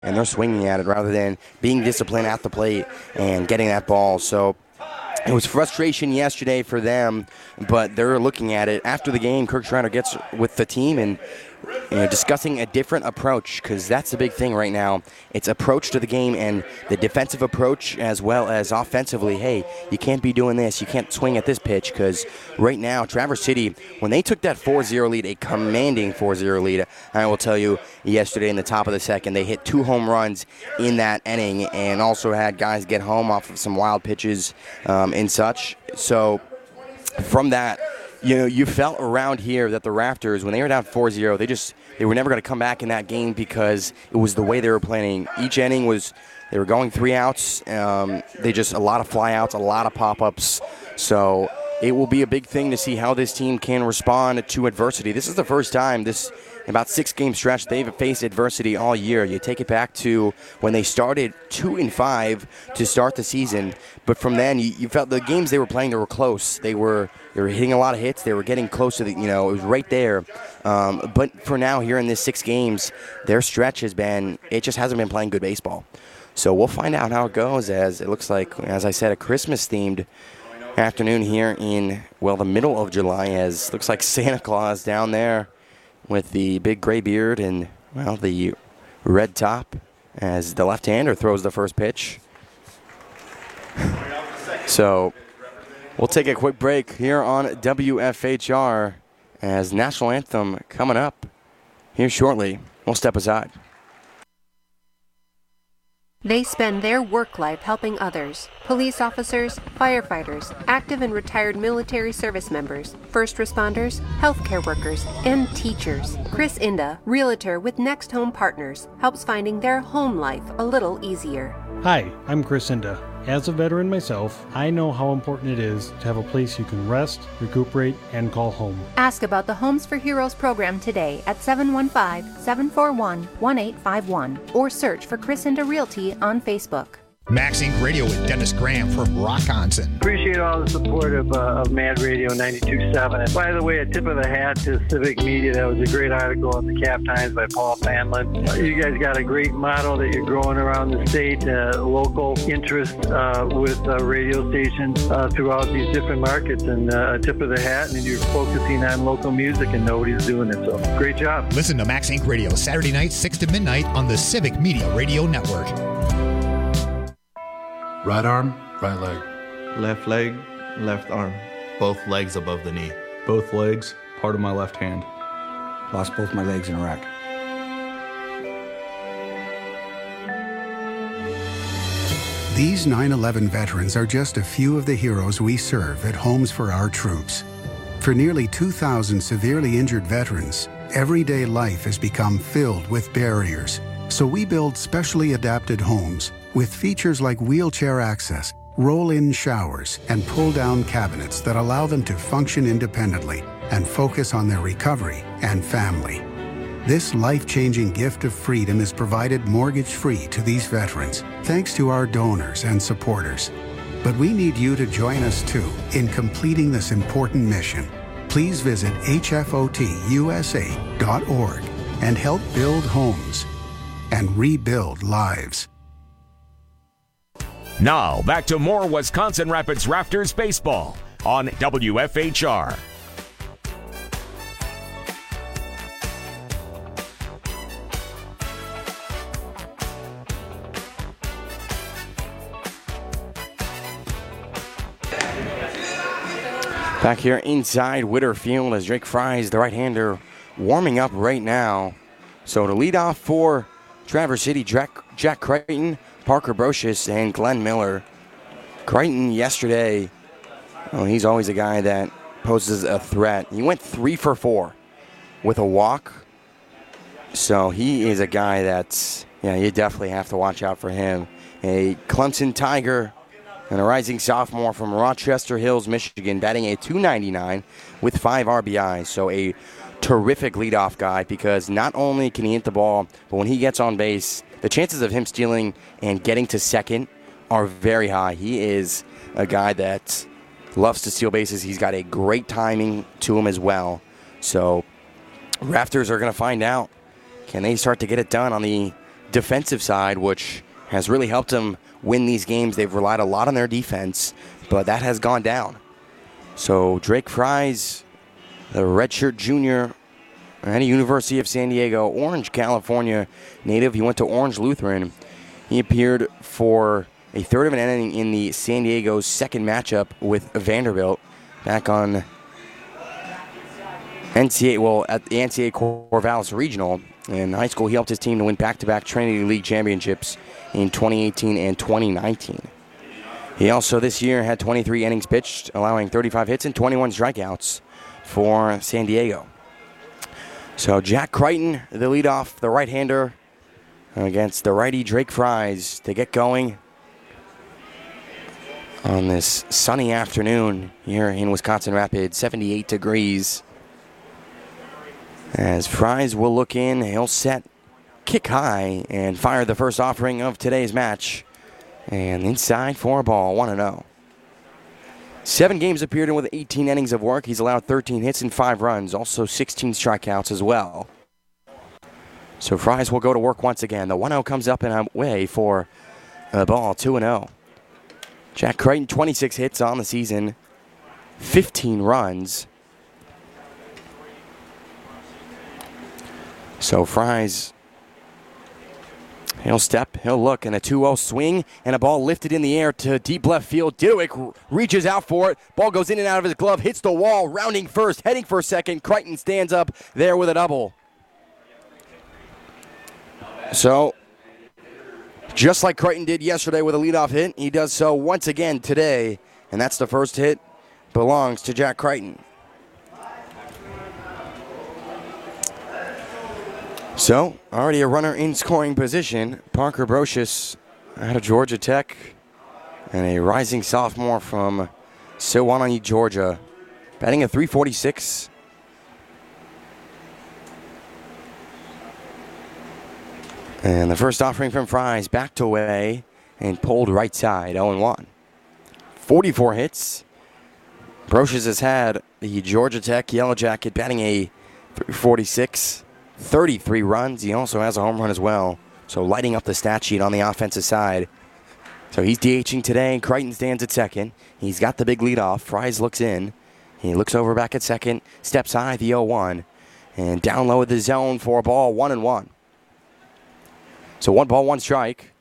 and they're swinging at it rather than being disciplined at the plate and getting that ball. So it was frustration yesterday for them, but they're looking at it. After the game, Kirk Schreiner gets with the team and discussing a different approach, because that's the big thing right now. It's approach to the game and the defensive approach as well as offensively. Hey, you can't be doing this. You can't swing at this pitch, because right now, Traverse City, when they took that 4-0 lead, a commanding 4-0 lead, I will tell you, yesterday in the top of the second, they hit 2 home runs in that inning and also had guys get home off of some wild pitches and such. So from that, you felt around here that the Raptors, when they were down 4-0, they were never going to come back in that game because it was the way they were playing. Each inning they were going 3 outs. A lot of fly outs, a lot of pop-ups. So it will be a big thing to see how this team can respond to adversity. This is the first time about 6-game stretch they've faced adversity all year. You take it back to when they started 2-5 to start the season, but from then you felt the games they were playing, they were close. They were hitting a lot of hits. They were getting close to it was right there. But for now, here in this 6 games, their stretch it just hasn't been playing good baseball. So we'll find out how it goes, as it looks like, as I said, a Christmas-themed afternoon here in, the middle of July, as looks like Santa Claus down there with the big gray beard and, the red top, as the left-hander throws the first pitch. So we'll take a quick break here on WFHR as National Anthem coming up here shortly. We'll step aside. They spend their work life helping others. Police officers, firefighters, active and retired military service members, first responders, healthcare workers, and teachers. Chris Inda, realtor with Next Home Partners, helps finding their home life a little easier. Hi, I'm Chris Inda. As a veteran myself, I know how important it is to have a place you can rest, recuperate, and call home. Ask about the Homes for Heroes program today at 715-741-1851 or search for Chris Inda Realty on Facebook. Max Inc. Radio with Dennis Graham from Rockonson. Appreciate all the support of Mad Radio 92.7. And by the way, a tip of the hat to Civic Media. That was a great article in the Cap Times by Paul Fanlin. You guys got a great model that you're growing around the state, local interest with radio stations throughout these different markets. And a tip of the hat, and you're focusing on local music, and nobody's doing it. So great job. Listen to Max Inc. Radio Saturday night, 6 to midnight on the Civic Media Radio Network. Right arm, right leg. Left leg, left arm. Both legs above the knee. Both legs, part of my left hand. Lost both my legs in Iraq. These 9/11 veterans are just a few of the heroes we serve at Homes for Our Troops. For nearly 2,000 severely injured veterans, everyday life has become filled with barriers. So we build specially adapted homes with features like wheelchair access, roll-in showers, and pull-down cabinets that allow them to function independently and focus on their recovery and family. This life-changing gift of freedom is provided mortgage-free to these veterans, thanks to our donors and supporters. But we need you to join us too in completing this important mission. Please visit hfotusa.org and help build homes and rebuild lives. Now, back to more Wisconsin Rapids Raptors baseball on WFHR. Back here inside Witter Field as Drake Fries, the right-hander, warming up right now. So to lead off for Traverse City, Jack Crichton, Parker Brocious, and Glenn Miller. Crichton yesterday, he's always a guy that poses a threat. He went 3 for 4 with a walk. So he is a guy that's, you definitely have to watch out for him. A Clemson Tiger and a rising sophomore from Rochester Hills, Michigan, batting a .299 with 5 RBIs. So a terrific leadoff guy, because not only can he hit the ball, but when he gets on base, the chances of him stealing and getting to second are very high. He is a guy that loves to steal bases. He's got a great timing to him as well. So Raptors are going to find out. Can they start to get it done on the defensive side, which has really helped them win these games. They've relied a lot on their defense, but that has gone down. So Drake Fries, the redshirt junior at the University of San Diego, Orange, California native. He went to Orange Lutheran. He appeared for a third of an inning in the San Diego's second matchup with Vanderbilt back on at the NCAA Corvallis Regional. In high school, he helped his team to win back-to-back Trinity League championships in 2018 and 2019. He also this year had 23 innings pitched, allowing 35 hits and 21 strikeouts for San Diego. So Jack Crichton, the leadoff, the right-hander, against the righty Drake Fries to get going on this sunny afternoon here in Wisconsin Rapids, 78 degrees. As Fries will look in, he'll set, kick high, and fire the first offering of today's match. And inside for a ball, 1-0. 7 games appeared in with 18 innings of work. He's allowed 13 hits and 5 runs, also 16 strikeouts as well. So Fries will go to work once again. The 1-0 comes up and away for a ball, 2-0. Jack Crichton, 26 hits on the season, 15 runs. So Fries, he'll step, he'll look, and a 2-0 swing, and a ball lifted in the air to deep left field. Diduik reaches out for it. Ball goes in and out of his glove, hits the wall, rounding first, heading for second. Crichton stands up there with a double. So, just like Crichton did yesterday with a leadoff hit, he does so once again today, and that's the first hit, belongs to Jack Crichton. So, already a runner in scoring position. Parker Brocious out of Georgia Tech, and a rising sophomore from Sewanee, Georgia, batting at .346. And the first offering from Fries backed away and pulled right side, 0-1. 44 hits. Brocious has had the Georgia Tech Yellow Jacket batting a .346. 33 runs. He also has a home run as well. So lighting up the stat sheet on the offensive side. So he's DHing today. Crichton stands at second. He's got the big lead off. Fries looks in. He looks over back at second. Steps high, the 0-1. And down low at the zone for a ball, 1-1. So 1 ball, 1 strike.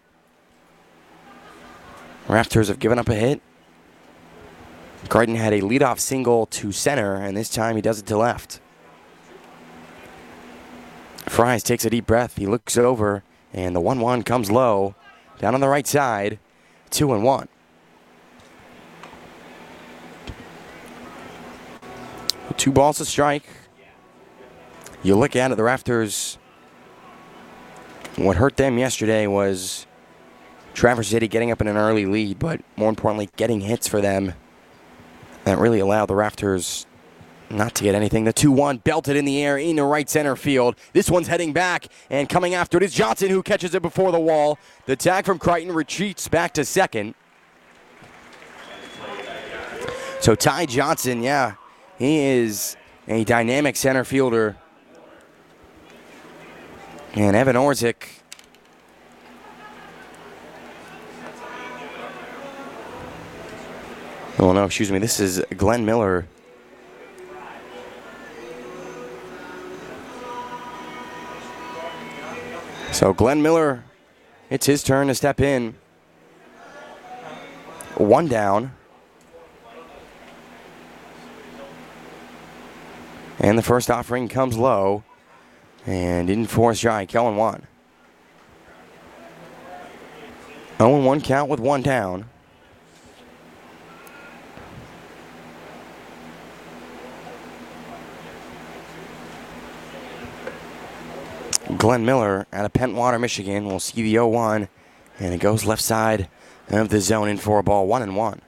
Raptors have given up a hit. Crichton had a leadoff single to center, and this time he does it to left. Fries takes a deep breath. He looks over, and the 1-1 comes low. Down on the right side, 2-1. Two balls to strike. You look at it, the Raptors, what hurt them yesterday was Traverse City getting up in an early lead, but more importantly, getting hits for them that really allowed the Raptors not to get anything. The 2-1 belted in the air into right center field. This one's heading back, and coming after it is Johnson, who catches it before the wall. The tag from Crichton retreats back to second. So Ty Johnson, yeah, he is a dynamic center fielder. And Evan Orzik, oh no, excuse me, this is Glenn Miller. So Glenn Miller, it's his turn to step in. 1 down. And the first offering comes low. And didn't force strike, 0-1. 0-1 count with 1 down. Glenn Miller out of Pentwater, Michigan. We'll see the 0-1, and it goes left side of the zone in for a ball, 1-1.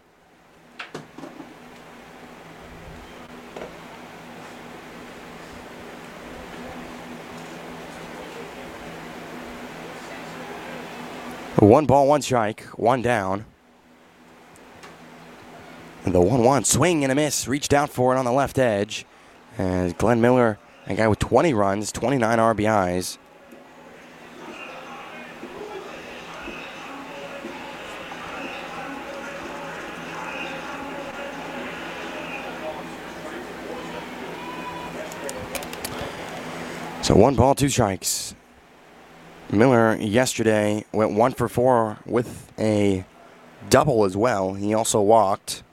One ball, 1 strike, 1 down. The 1-1 swing and a miss. Reached out for it on the left edge. And Glenn Miller, a guy with 20 runs, 29 RBIs. So 1 ball, 2 strikes. Miller yesterday went 1 for 4 with a double as well. He also walked.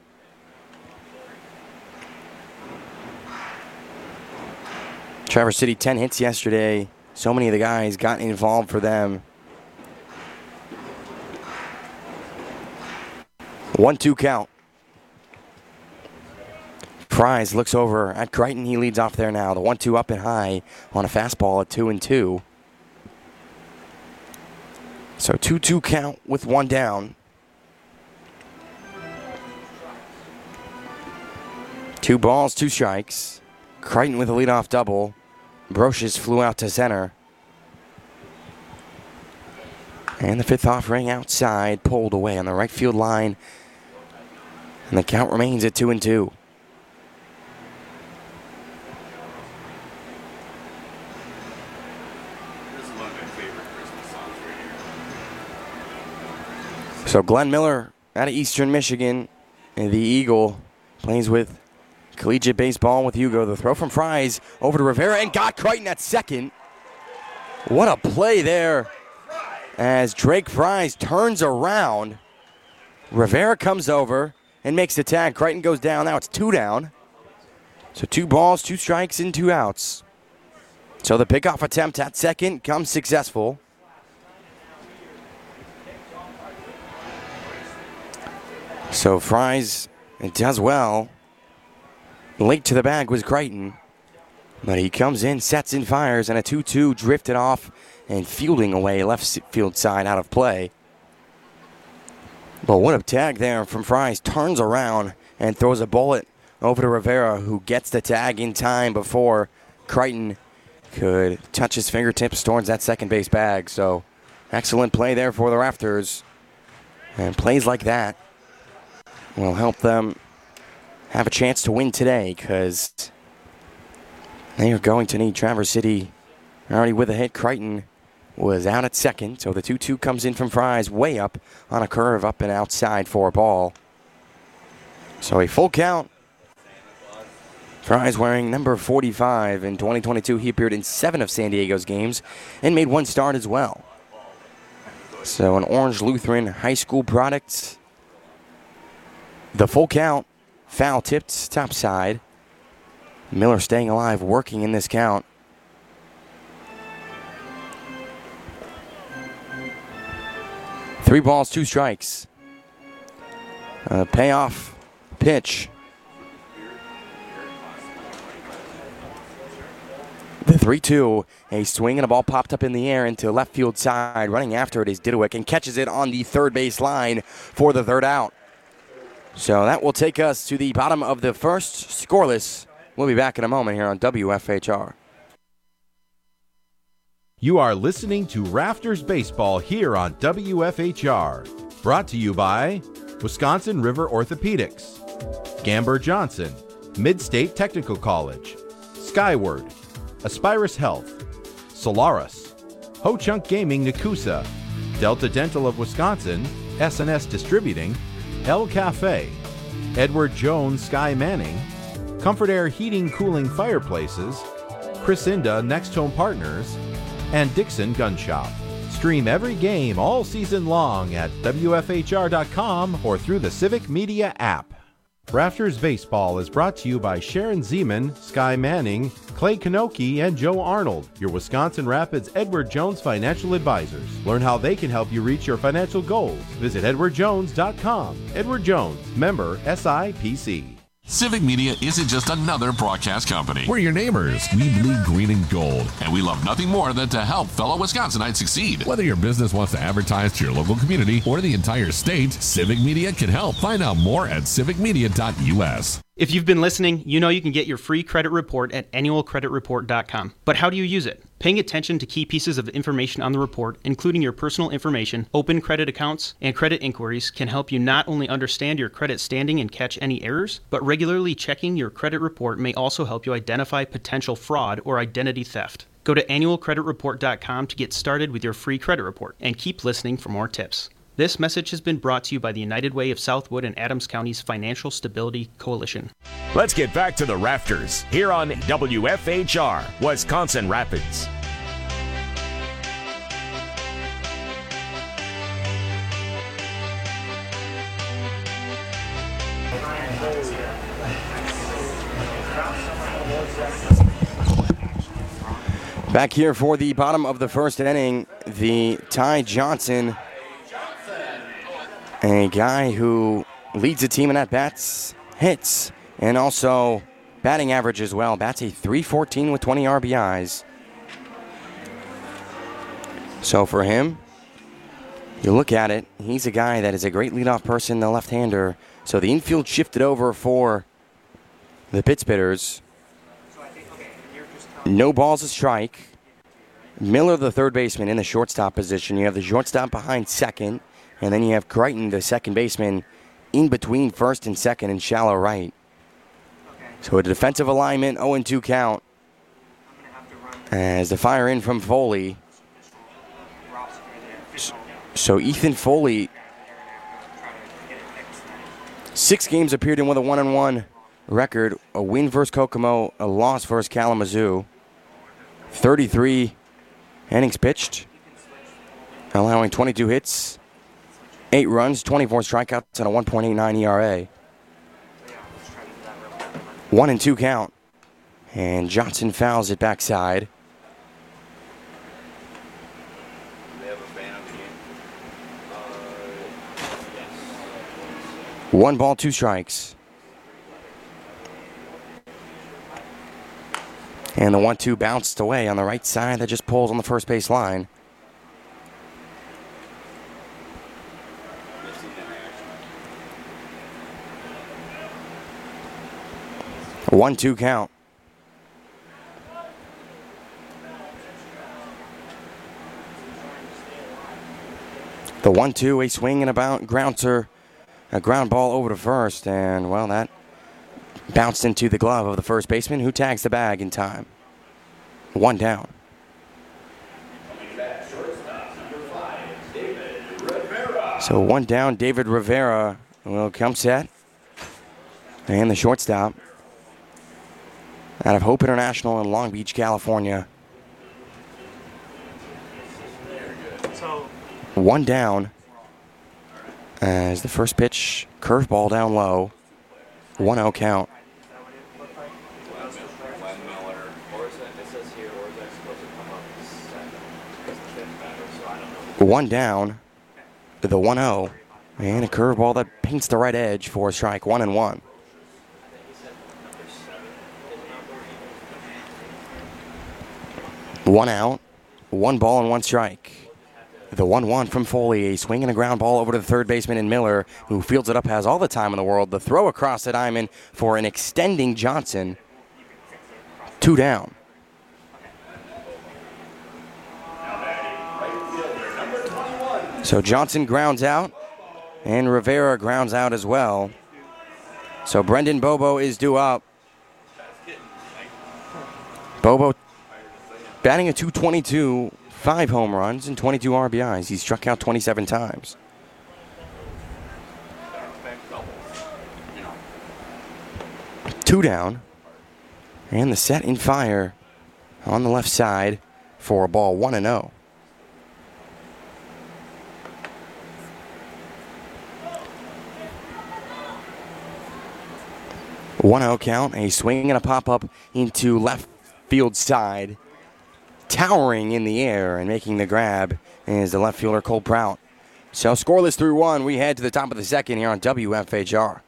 Traverse City 10 hits yesterday. So many of the guys got involved for them. 1-2 count. Fries looks over at Crichton. He leads off there now. The 1-2 up and high on a fastball at 2-2. So 2-2 count with 1 down. 2 balls, 2 strikes. Crichton with a leadoff double. Brocious flew out to center. And the 5th offering outside, pulled away on the right field line. And the count remains at 2-2. So Glenn Miller out of Eastern Michigan, the Eagle, plays with collegiate baseball with Hugo. The throw from Fries over to Rivera and got Crichton at second. What a play there as Drake Fries turns around. Rivera comes over and makes the tag. Crichton goes down. Now it's 2 down. So 2 balls, 2 strikes, and 2 outs. So the pickoff attempt at second comes successful. So Fries, it does well. Late to the bag was Crichton. But he comes in, sets and fires, and a 2-2 drifted off and fielding away left field side out of play. But what a tag there from Fries. Turns around and throws a bullet over to Rivera, who gets the tag in time before Crichton could touch his fingertips towards that second base bag. So excellent play there for the Rafters. And plays like that will help them have a chance to win today, because they are going to need Traverse City already with a hit. Crichton was out at second, so the 2-2 comes in from Fries, way up on a curve, up and outside for a ball. So a full count. Fries wearing number 45 in 2022. He appeared in 7 of San Diego's games and made 1 start as well. So an Orange Lutheran high school product. The full count. Foul tipped topside. Miller staying alive, working in this count. Three balls, 2 strikes. Payoff pitch. The 3-2, a swing and a ball popped up in the air into left field side. Running after it is Didowick and catches it on the third base line for the 3rd out. So that will take us to the bottom of the first, scoreless. We'll be back in a moment here on WFHR. You are listening to Rafters Baseball here on WFHR. Brought to you by Wisconsin River Orthopedics, Gamber Johnson, Mid-State Technical College, Skyward, Aspirus Health, Solaris, Ho-Chunk Gaming Nakusa, Delta Dental of Wisconsin, S&S Distributing, El Cafe, Edward Jones Sky Manning, Comfort Air Heating Cooling Fireplaces, Chrisinda Next Home Partners, and Dixon Gun Shop. Stream every game all season long at WFHR.com or through the Civic Media app. Rafters Baseball is brought to you by Sharon Zeman, Sky Manning, Clay Kanoki, and Joe Arnold, your Wisconsin Rapids Edward Jones financial advisors. Learn how they can help you reach your financial goals. Visit edwardjones.com. Edward Jones, member SIPC. Civic Media isn't just another broadcast company. We're your neighbors. We bleed green and gold. And we love nothing more than to help fellow Wisconsinites succeed. Whether your business wants to advertise to your local community or the entire state, Civic Media can help. Find out more at civicmedia.us. If you've been listening, you know you can get your free credit report at annualcreditreport.com. But how do you use it? Paying attention to key pieces of information on the report, including your personal information, open credit accounts, and credit inquiries, can help you not only understand your credit standing and catch any errors, but regularly checking your credit report may also help you identify potential fraud or identity theft. Go to annualcreditreport.com to get started with your free credit report, and keep listening for more tips. This message has been brought to you by the United Way of Southwood and Adams County's Financial Stability Coalition. Let's get back to the Rafters here on WFHR, Wisconsin Rapids. Back here for the bottom of the first inning, the Ty Johnson, a guy who leads the team in at-bats, hits, and also batting average as well. Bats a .314 with 20 RBIs. So for him, you look at it, he's a guy that is a great leadoff person, the left-hander. So the infield shifted over for the Pittsburghers. No balls, a strike. Miller, the third baseman, in the shortstop position. You have the shortstop behind second, and then you have Crichton, the second baseman, in between first and second in shallow right. So a defensive alignment, 0-2 count. As the fire in from Foley. So Ethan Foley, 6 games appeared in with a 1-1 record, a win versus Kokomo, a loss versus Kalamazoo. 33 innings pitched, allowing 22 hits, 8 runs, 24 strikeouts, and a 1.89 ERA. 1-2 count, and Johnson fouls it backside. One ball, 2 strikes. And the 1-2 bounced away on the right side. That just pulls on the first base line. A 1-2 count. The 1-2, a swing and a grouncer, a ground ball over to first, and well, that bounced into the glove of the first baseman, who tags the bag in time. 1 down. So 1 down, David Rivera will come set. And the shortstop out of Hope International in Long Beach, California. 1 down as the first pitch, curveball down low. 1-0 count. 1 down to the 1-0, and a curveball that paints the right edge for a strike. 1-1. One out, 1 ball and 1 strike. The 1-1 from Foley, a swing and a ground ball over to the third baseman in Miller, who fields it up, has all the time in the world. The throw across the diamond for an extending Johnson. 2 down. So Johnson grounds out, and Rivera grounds out as well. So Brendan Bobo is due up. Bobo batting a .222, 5 home runs and 22 RBIs. He's struck out 27 times. Two down. And the set in fire on the left side for a ball. 1-0. .1-0 count, a swing and a pop-up into left field side. Towering in the air and making the grab is the left fielder Cole Prout. So scoreless through 1, we head to the top of the second here on WFHR.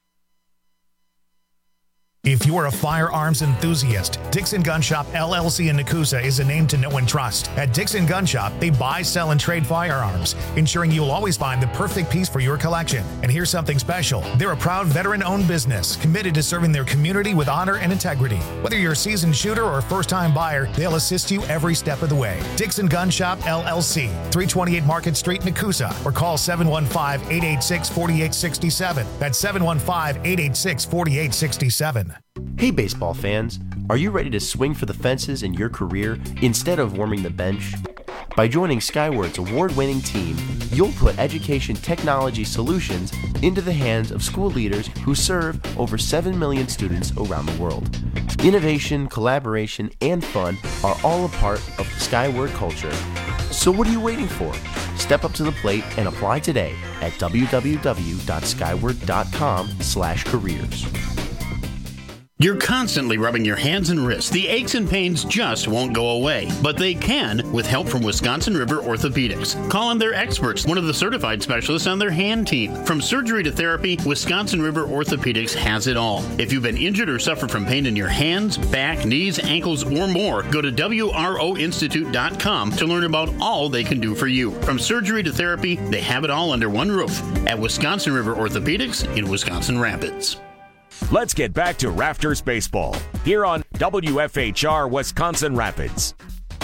If you are a firearms enthusiast, Dixon Gun Shop LLC in Nakusa is a name to know and trust. At Dixon Gun Shop, they buy, sell, and trade firearms, ensuring you'll always find the perfect piece for your collection. And here's something special. They're a proud veteran-owned business committed to serving their community with honor and integrity. Whether you're a seasoned shooter or a first-time buyer, they'll assist you every step of the way. Dixon Gun Shop LLC, 328 Market Street, Nakusa, or call 715-886-4867. That's 715-886-4867. Hey baseball fans, are you ready to swing for the fences in your career instead of warming the bench? By joining Skyward's award-winning team, you'll put education technology solutions into the hands of school leaders who serve over 7 million students around the world. Innovation, collaboration, and fun are all a part of the Skyward culture. So what are you waiting for? Step up to the plate and apply today at www.skyward.com/careers. You're constantly rubbing your hands and wrists. The aches and pains just won't go away, but they can with help from Wisconsin River Orthopedics. Call on their experts, one of the certified specialists on their hand team. From surgery to therapy, Wisconsin River Orthopedics has it all. If you've been injured or suffer from pain in your hands, back, knees, ankles, or more, go to WROinstitute.com to learn about all they can do for you. From surgery to therapy, they have it all under one roof at Wisconsin River Orthopedics in Wisconsin Rapids. Let's get back to Rafters Baseball here on WFHR Wisconsin Rapids.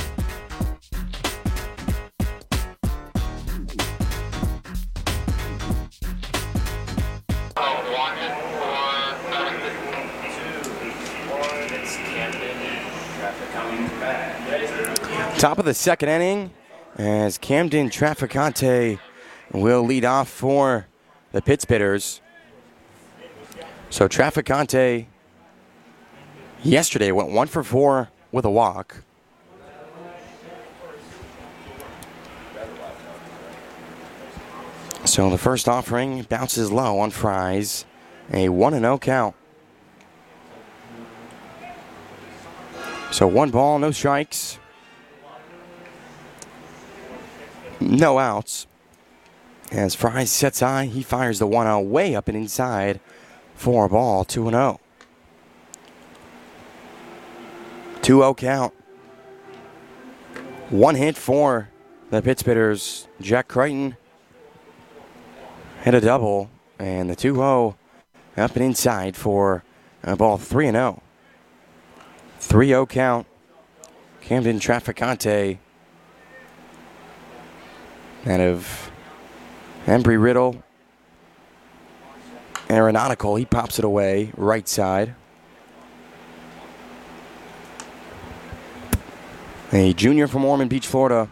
Top of the second inning as Camden Traficante will lead off for the Pittsbitters. So Traficante yesterday went 1 for 4 with a walk. So the first offering bounces low on Fries. A 1-0 count. So 1 ball, no strikes. No outs. As Fries sets high, he fires the 1-0 way up and inside. 4 ball, 2-0. 2-0 count. 1 hit for the Pittsbitters. Jack Crichton hit a double, and the 2-0 up and inside for ball 3-0. 3-0 count. Camden Traficante out of Embry-Riddle. Aeronautical, he pops it away, right side. A junior from Ormond Beach, Florida.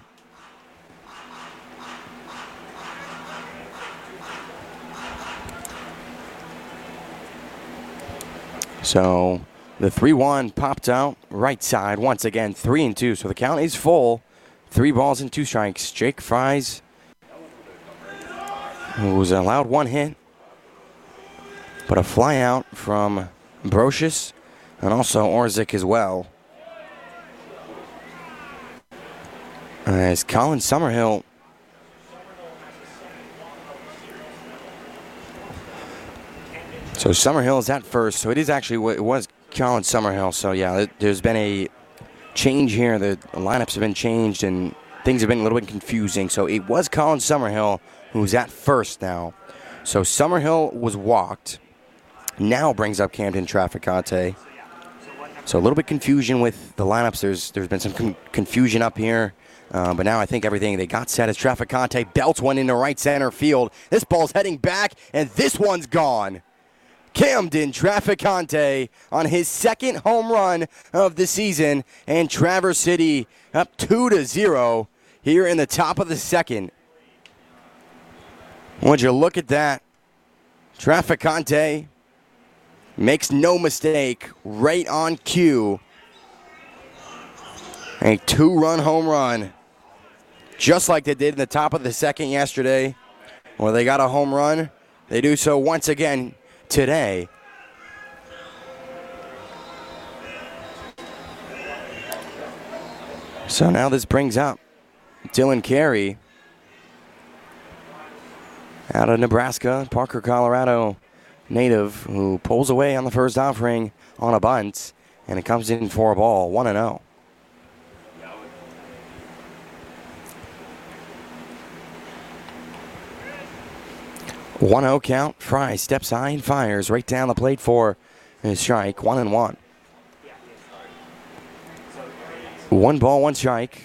So the 3-1 popped out, right side, once again, 3-2. So the count is full. 3 balls and 2 strikes. Jake Fries, who was allowed 1 hit. But a fly out from Brocious and also Orzik as well. As Colin Summerhill so Summerhill is at first. So it is actually, it was Colin Summerhill. So yeah, there's been a change here. The lineups have been changed and things have been a little bit confusing. So it was Colin Summerhill who's at first now. So Summerhill was walked. Now brings up Camden Traficante. So a little bit confusion with the lineups. There's been some confusion up here. But now I think everything they got set as Traficante belts one into right center field. This ball's heading back, and this one's gone. Camden Traficante on his 2nd home run of the season, and Traverse City up 2-0 here in the top of the 2nd. Would you look at that? Traficante makes no mistake, right on cue. A 2-run home run, just like they did in the top of the 2nd yesterday, where they got a home run. They do so once again today. So now this brings up Dylan Carey out of Nebraska, Parker, Colorado native, who pulls away on the first offering on a bunt, and it comes in for a ball, 1-0. One 0 count. Fry steps high and fires right down the plate for a strike. 1-1. 1 ball, 1 strike.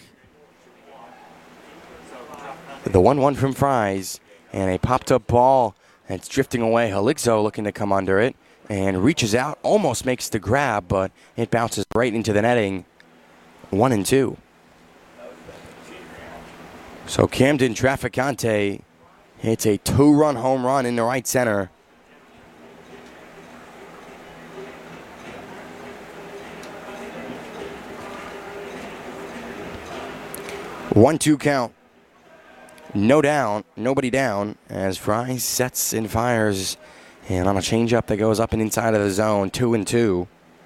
The 1-1 from Fries, and a popped up ball that's drifting away. Halixo looking to come under it and reaches out, almost makes the grab, but it bounces right into the netting. 1-2. So Camden Traficante hits a 2-run home run in the right center. One-two count. No down, nobody down as Fries sets and fires. And on a changeup that goes up and inside of the zone, 2-2.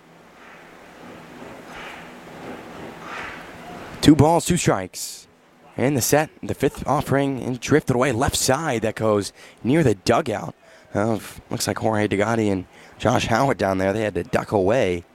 2 balls, 2 strikes. And the set, the 5th offering, and drifted away left side. That goes near the dugout of, looks like Jorge Degatti and Josh Howard down there. They had to duck away.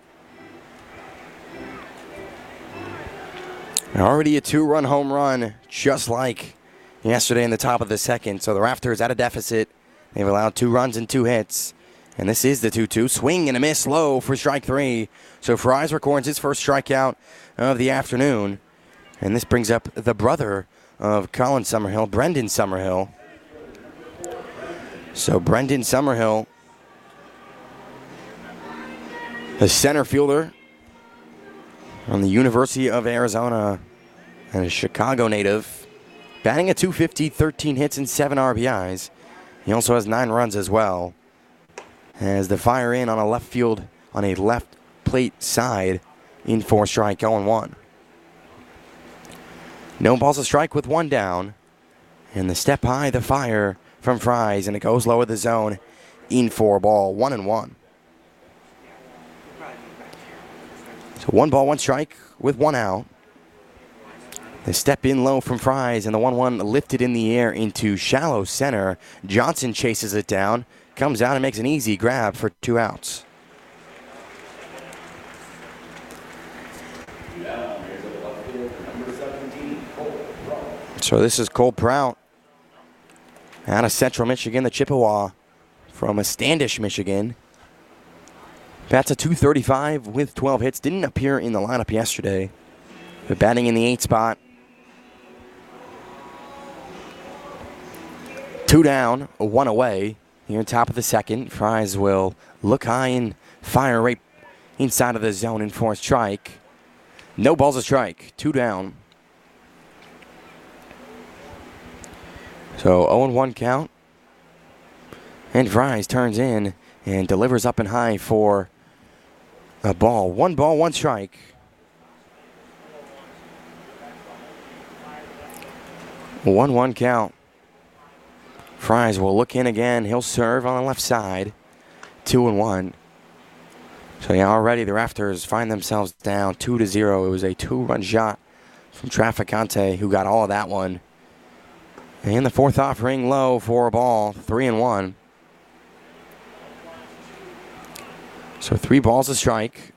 Already a 2-run home run, just like yesterday in the top of the second. So the Rafters at a deficit. They've allowed 2 runs and 2 hits. And this is the 2-2. Swing and a miss low for strike 3. So Fries records his first strikeout of the afternoon. And this brings up the brother of Colin Summerhill, Brendan Summerhill. So Brendan Summerhill, the center fielder from the University of Arizona and a Chicago native, batting at .250, 13 hits and 7 RBIs. He also has 9 runs as well. As the fire in on a left field, on a left plate side, in for strike, 0-1. No balls a strike with 1 down. And the step high, the fire from Fries, and it goes low of the zone, in for ball, 1-1. So 1 ball, 1 strike with 1 out. The step in low from Fries, and the 1-1 lifted in the air into shallow center. Johnson chases it down, comes out and makes an easy grab for 2 outs. So this is Cole Prout out of Central Michigan, the Chippewa from Standish, Michigan. Bats a .235 with 12 hits. Didn't appear in the lineup yesterday, but batting in the 8th spot. 2 down, 1 away. Here, top of the second. Fries will look high and fire right inside of the zone in for a strike. No balls a strike. 2 down. So 0-1 count. And Fries turns in and delivers up and high for a ball. 1 ball, 1 strike. A 1-1 count. Fries will look in again. He'll serve on the left side. 2-1. So yeah, already the Rafters find themselves down 2-0. It was a 2-run shot from Traficante, who got all of that one. And the 4th offering low for a ball, 3-1. So 3 balls a strike.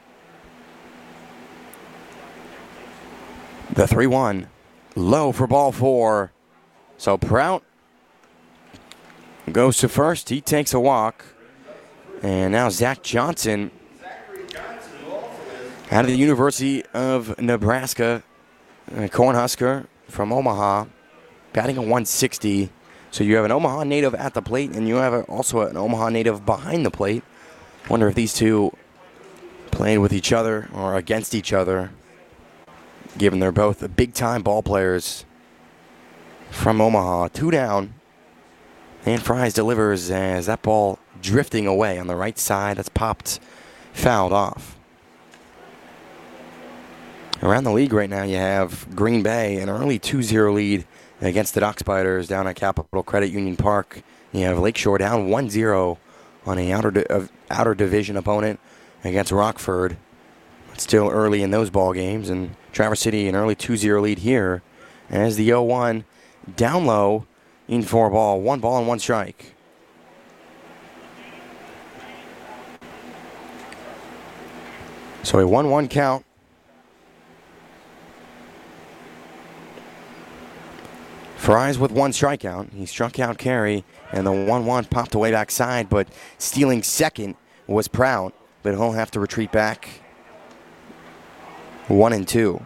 The 3-1 low for ball 4. So Prout goes to first. He takes a walk. And now Zach Johnson out of the University of Nebraska, a Cornhusker from Omaha, batting a 160. So you have an Omaha native at the plate, and you have also an Omaha native behind the plate. Wonder if these two playing with each other or against each other, given they're both big-time ball players from Omaha. 2 down. And Fries delivers as that ball drifting away on the right side. That's popped, fouled off. Around the league right now, you have Green Bay, an early 2-0 lead against the Dock Spiders down at Capital Credit Union Park. You have Lakeshore down 1-0 on an outer division opponent against Rockford. It's still early in those ball games, and Traverse City an early 2-0 lead here as the 0-1 down low in for a ball. 1 ball and 1 strike. So a 1-1 count. Fries with 1 strikeout. He struck out Carey, and the 1-1 popped away backside, but stealing second was Prout, but he'll have to retreat back. 1-2.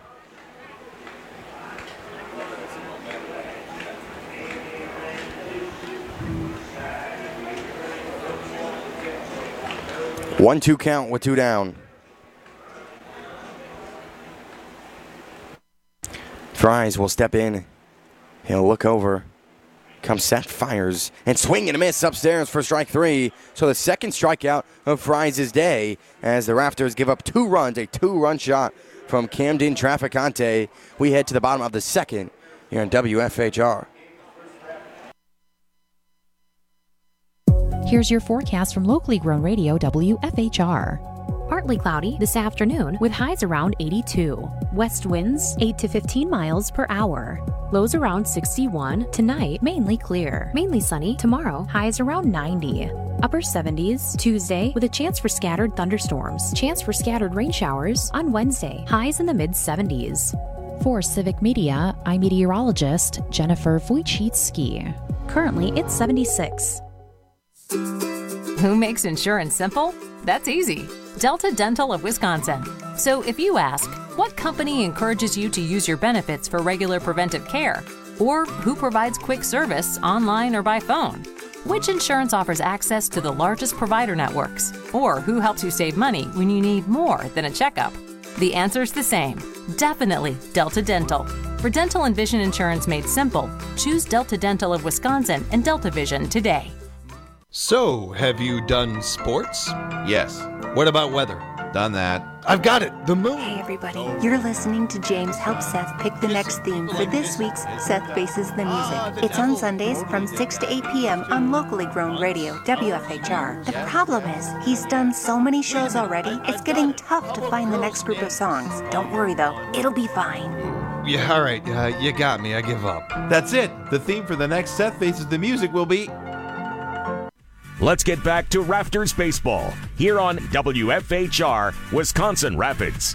One-two count with 2 down. Fries will step in He'll look over. Comes set, fires, and swing and a miss upstairs for strike 3. So the second strikeout of Fries' day as the Raptors give up 2 runs, a 2-run shot from Camden Traficante. We head to the bottom of the second here on WFHR. Here's your forecast from locally grown radio WFHR. Partly cloudy this afternoon with highs around 82. West winds 8 to 15 miles per hour. Lows around 61. Tonight, mainly clear. Mainly sunny. Tomorrow, highs around 90. Upper 70s Tuesday with a chance for scattered thunderstorms. Chance for scattered rain showers on Wednesday. Highs in the mid-70s. For Civic Media, I'm meteorologist Jennifer Wojcicki. Currently, it's 76. Who makes insurance simple? That's easy. Delta Dental of Wisconsin. So if you ask, what company encourages you to use your benefits for regular preventive care? Or who provides quick service online or by phone? Which insurance offers access to the largest provider networks? Or who helps you save money when you need more than a checkup? The answer's the same. Definitely Delta Dental. For dental and vision insurance made simple, choose Delta Dental of Wisconsin and Delta Vision today. So, have you done sports? Yes. What about weather? Done that. I've got it. The moon. Hey, everybody. You're listening to James help Seth pick the next theme for this week's Seth Faces the Music. It's on Sundays from 6 to 8 p.m. on locally grown radio, WFHR. The problem is, he's done so many shows already, it's getting tough to find the next group of songs. Don't worry, though. It'll be fine. Yeah, all right. You got me. I give up. That's it. The theme for the next Seth Faces the Music will be... Let's get back to Rafters Baseball here on WFHR, Wisconsin Rapids.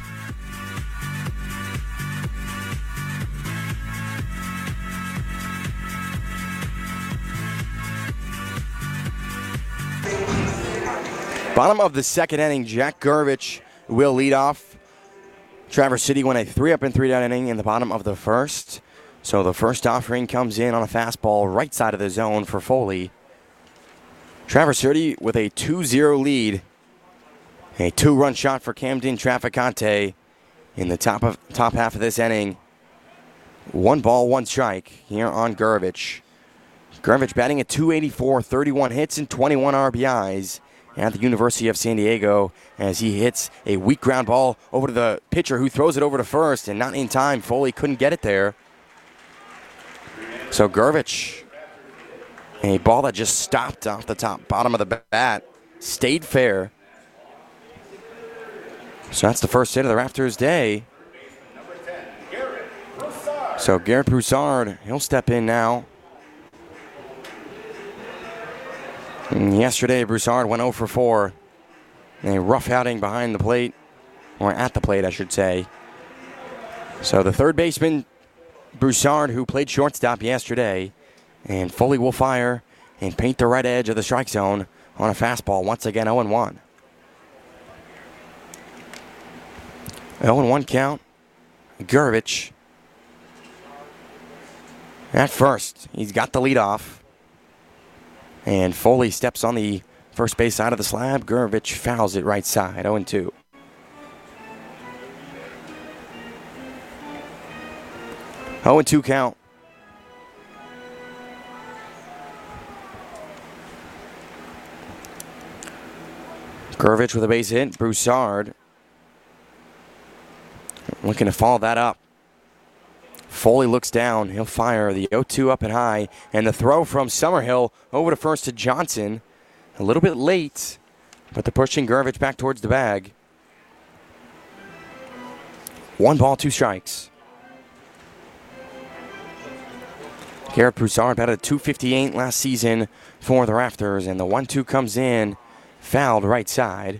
Bottom of the second inning, Jack Gurvich will lead off. Traverse City won a 3-up and 3-down inning in the bottom of the first. So the first offering comes in on a fastball right side of the zone for Foley. Traverse City with a 2-0 lead. A 2-run shot for Camden Traficante in the top half of this inning. 1 ball, 1 strike here on Gurvich. Gurvich batting at .284, 31 hits and 21 RBIs at the University of San Diego as he hits a weak ground ball over to the pitcher who throws it over to first, and not in time. Foley couldn't get it there. So Gurvich, a ball that just stopped off the bottom of the bat, stayed fair. So that's the first hit of the Raptors' day. So Garrett Broussard, he'll step in now. And yesterday, Broussard went 0 for 4. A rough outing behind the plate, or at the plate, I should say. So the third baseman, Broussard, who played shortstop yesterday, and Foley will fire and paint the right edge of the strike zone on a fastball. Once again, 0-1. 0-1 count. Gurvich at first. He's got the lead off. And Foley steps on the first base side of the slab. Gurvich fouls it right side. 0-2. Oh, and 2 count. Gurvich with a base hit. Broussard looking to follow that up. Foley looks down. He'll fire the 0-2 up and high. And the throw from Summerhill over to first to Johnson. A little bit late, but they're pushing Gurvich back towards the bag. 1 ball, 2 strikes. Garrett Broussard batted .258 last season for the Rafters, and the 1-2 comes in, fouled right side.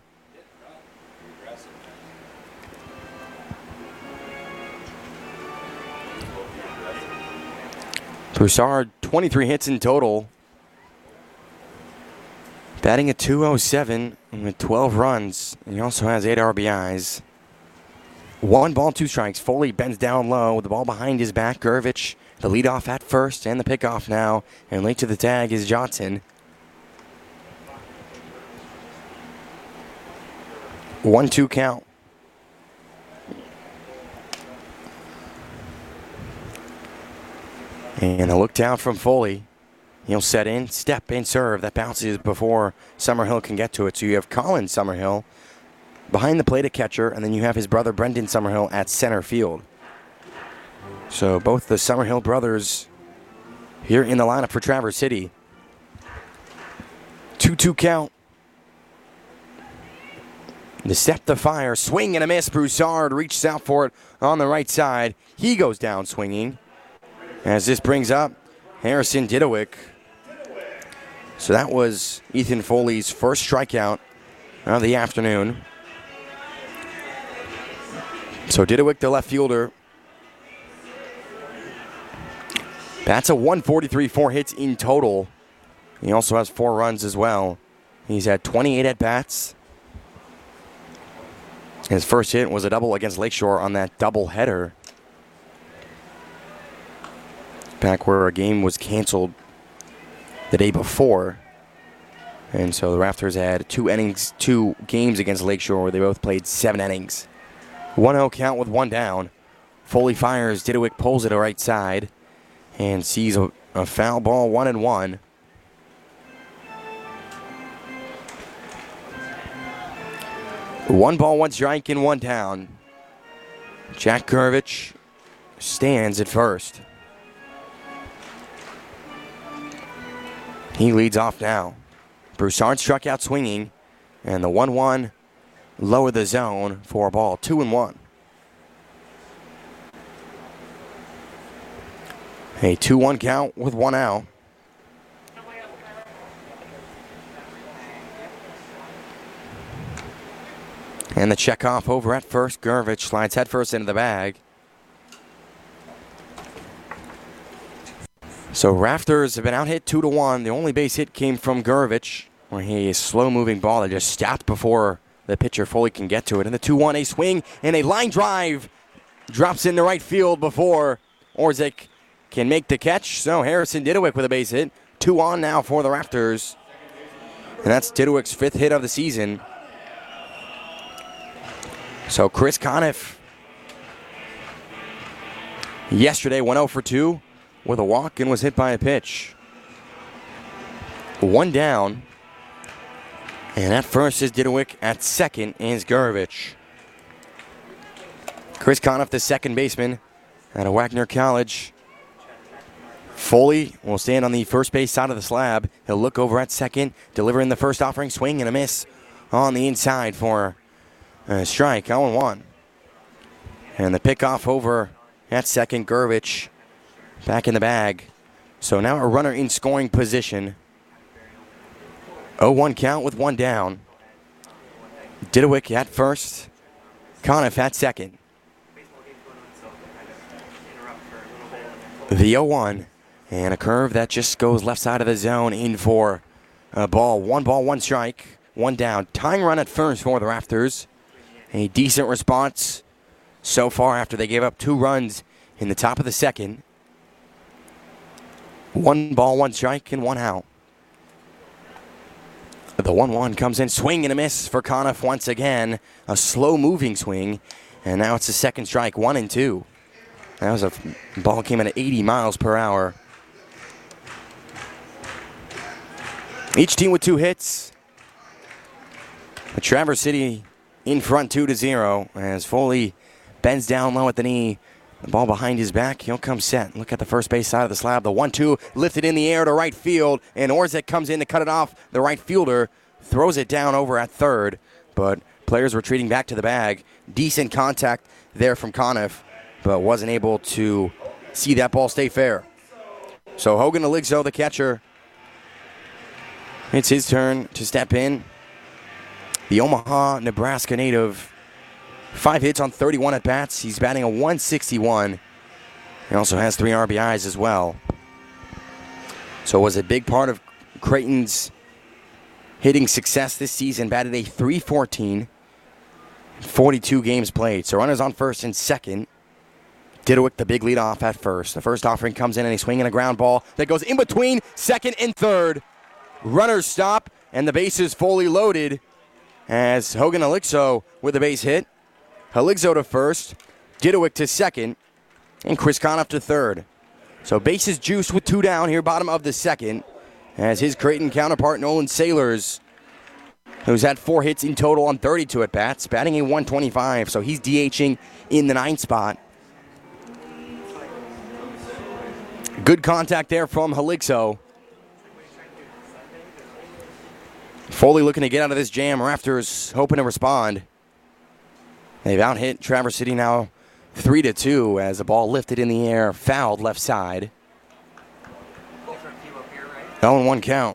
Broussard, 23 hits in total. Batting at .207 with 12 runs. He also has 8 RBIs. 1 ball, 2 strikes. Foley bends down low with the ball behind his back. Gurvich, the leadoff at first and the pickoff now. And late to the tag is Johnson. 1-2 count. And a look down from Foley. He'll set in, step, and serve. That bounces before Summerhill can get to it. So you have Colin Summerhill behind the plate at catcher, and then you have his brother Brendan Summerhill at center field. So both the Summerhill brothers here in the lineup for Traverse City. 2-2 count. The step, the fire, swing and a miss. Broussard reaches out for it on the right side. He goes down swinging. As this brings up Harrison Didowick. So that was Ethan Foley's first strikeout of the afternoon. So Didowick, the left fielder, bats a 143, 4 hits in total. He also has 4 runs as well. He's had 28 at-bats. His first hit was a double against Lakeshore on that doubleheader. Back where a game was canceled the day before. And so the Rafters had 2 games against Lakeshore where they both played 7 innings. 1-0 count with 1 down. Foley fires, Didowick pulls it to right side and sees a foul ball, 1-1. One ball, 1 strike, and 1 down. Jack Gurvich stands at first. He leads off now. Broussard struck out swinging, and the 1-1 lower the zone for a ball, 2-1. A 2-1 count with 1 out. And the checkoff over at first. Gurvich slides headfirst into the bag. So Rafters have been out hit 2-1. The only base hit came from Gurvich, where he is slow-moving ball that just stopped before the pitcher Foley can get to it. And the 2-1, a swing and a line drive drops into right field before Orzik can make the catch. So Harrison Didowick with a base hit. 2 on now for the Rafters. And that's Didowick's 5th hit of the season. So Chris Conniff yesterday went 0 for 2 with a walk and was hit by a pitch. 1 down. And at first is Didowick. At second is Gurvich. Chris Conniff, the second baseman out of Wagner College. Foley will stand on the first base side of the slab. He'll look over at second, delivering the first offering, swing and a miss on the inside for a strike, 0-1. And the pickoff over at second, Gurvich back in the bag. So now a runner in scoring position. 0-1 count with 1 down. Didowick at first, Conniff at second. The 0-1 and a curve that just goes left side of the zone in for a ball. 1 ball, 1 strike, 1 down. Tying run at first for the Rafters. A decent response so far after they gave up 2 runs in the top of the second. 1 ball, 1 strike, and 1 out. The 1-1 comes in, swing and a miss for Conniff once again. A slow-moving swing, and now it's a second strike, 1-2. That was a ball came in at 80 miles per hour. Each team with 2 hits. But Traverse City in front 2-0 as Foley bends down low at the knee. The ball behind his back. He'll come set. Look at the first base side of the slab. The 1-2 lifted in the air to right field, and Orzik comes in to cut it off. The right fielder throws it down over at third, but players retreating back to the bag. Decent contact there from Conniff, but wasn't able to see that ball stay fair. So Hogan Aligzo, the catcher, it's his turn to step in. The Omaha, Nebraska native, 5 hits on 31 at-bats. He's batting a 161. He also has 3 RBIs as well. So it was a big part of Creighton's hitting success this season. Batted a .314, 42 games played. So runners on first and second. Didowick, the big lead off at first. The first offering comes in and a swing and a ground ball that goes in between second and third. Runners stop and the bases fully loaded as Hogan Aligzo with a base hit. Aligzo to first, Didowick to second, and Chris Conniff to third. So bases juiced with 2 down here, bottom of the second, as his Creighton counterpart, Nolan Sailors, who's had 4 hits in total on 32 at-bats, batting a .125, so he's DHing in the 9th spot. Good contact there from Helixo. Foley looking to get out of this jam. Rafters hoping to respond. They've out-hit Traverse City now 3-2 as the ball lifted in the air, fouled left side. 0-1 count.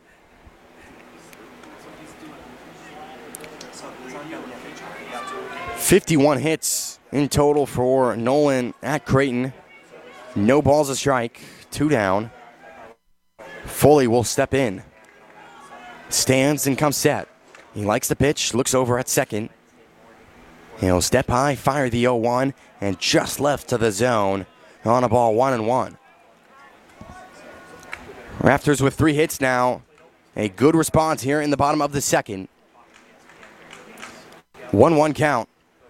.51 hits in total for Nolan at Creighton. No balls a strike, 2 down. Foley will step in. Stands and comes set. He likes the pitch, looks over at second. He'll step high, fire the 0-1, and just left to the zone on a ball 1-1. Rafters with 3 hits now. A good response here in the bottom of the second. 1-1 count.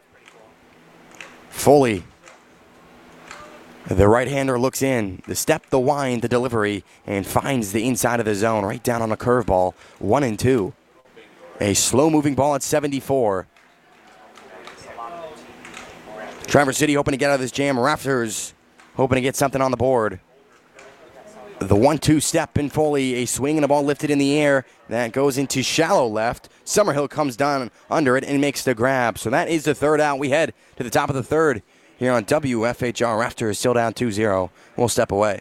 Foley. The right-hander looks in, the step, the wind, the delivery, and finds the inside of the zone right down on a curveball, 1-2. A slow-moving ball at 74. Traverse City hoping to get out of this jam. Rafters hoping to get something on the board. The 1-2 step in Foley, a swing and a ball lifted in the air. That goes into shallow left. Summerhill comes down under it and makes the grab. So that is the 3rd out. We head to the top of the 3rd. Here on WFHR, Rafters still down 2-0. We'll step away.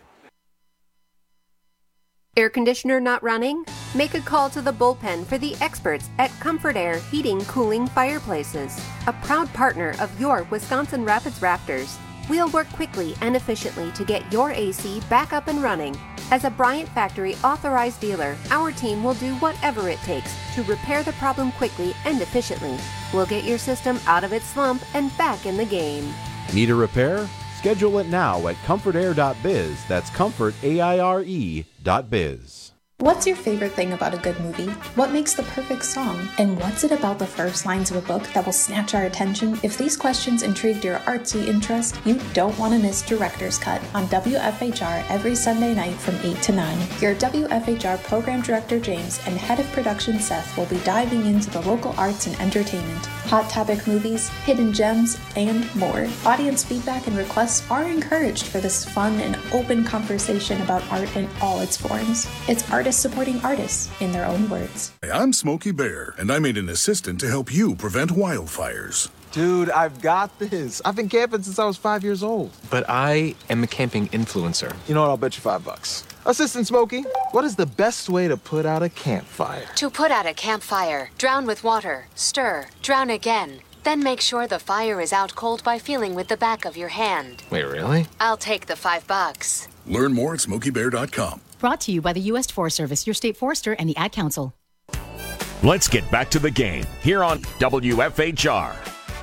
Air conditioner not running? Make a call to the bullpen for the experts at Comfort Air Heating, Cooling Fireplaces, a proud partner of your Wisconsin Rapids Raptors. We'll work quickly and efficiently to get your AC back up and running. As a Bryant Factory authorized dealer, our team will do whatever it takes to repair the problem quickly and efficiently. We'll get your system out of its slump and back in the game. Need a repair? Schedule it now at comfortair.biz. That's comfortaire.biz. What's your favorite thing about a good movie? What makes the perfect song? And what's it about the first lines of a book that will snatch our attention? If these questions intrigued your artsy interest, you don't want to miss Director's Cut on WFHR every Sunday night from 8 to 9. Your WFHR Program Director James and Head of Production Seth will be diving into the local arts and entertainment, hot topic movies, hidden gems, and more. Audience feedback and requests are encouraged for this fun and open conversation about art in all its forms. It's artists supporting artists in their own words. Hey, I'm Smokey Bear, and I made an assistant to help you prevent wildfires. Dude, I've got this. I've been camping since I was 5 years old. But I am a camping influencer. You know what? I'll bet you $5. Assistant Smokey, what is the best way to put out a campfire? To put out a campfire, drown with water, stir, drown again. Then make sure the fire is out cold by feeling with the back of your hand. Wait, really? I'll take the $5. Learn more at SmokeyBear.com. Brought to you by the U.S. Forest Service, your state forester, and the Ad Council. Let's get back to the game here on WFHR.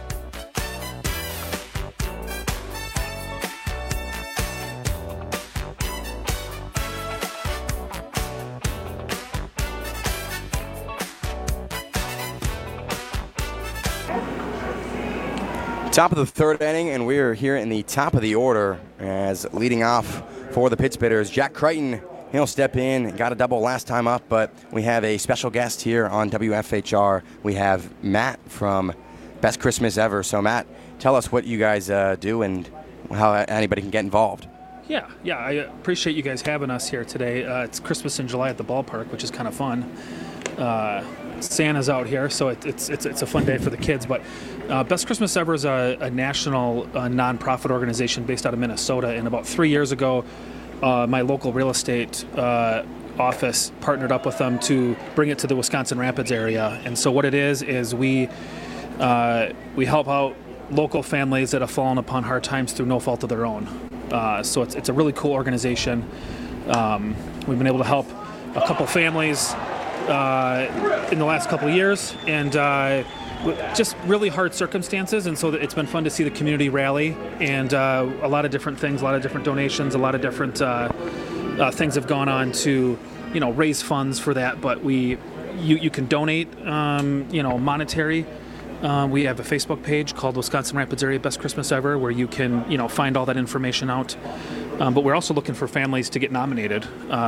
Top of the 3rd inning, and we're here in the top of the order as leading off for the Pittsbitters. Jack Creighton, he'll step in, got a double last time up, but we have a special guest here on WFHR. We have Matt from Best Christmas Ever. So Matt, tell us what you guys do and how anybody can get involved. Yeah, I appreciate you guys having us here today. It's Christmas in July at the ballpark, which is kind of fun. Santa's out here, so it's a fun day for the kids. But Best Christmas Ever is a national nonprofit organization based out of Minnesota. And about 3 years ago, my local real estate office partnered up with them to bring it to the Wisconsin Rapids area. And so what it is we help out local families that have fallen upon hard times through no fault of their own. So it's a really cool organization. We've been able to help a couple families in the last couple of years, and just really hard circumstances, and so it's been fun to see the community rally, and a lot of different things, a lot of different donations, a lot of different things have gone on to raise funds for that. But you can donate monetary. We have a Facebook page called Wisconsin Rapids Area Best Christmas Ever, where you can find all that information out. But we're also looking for families to get nominated.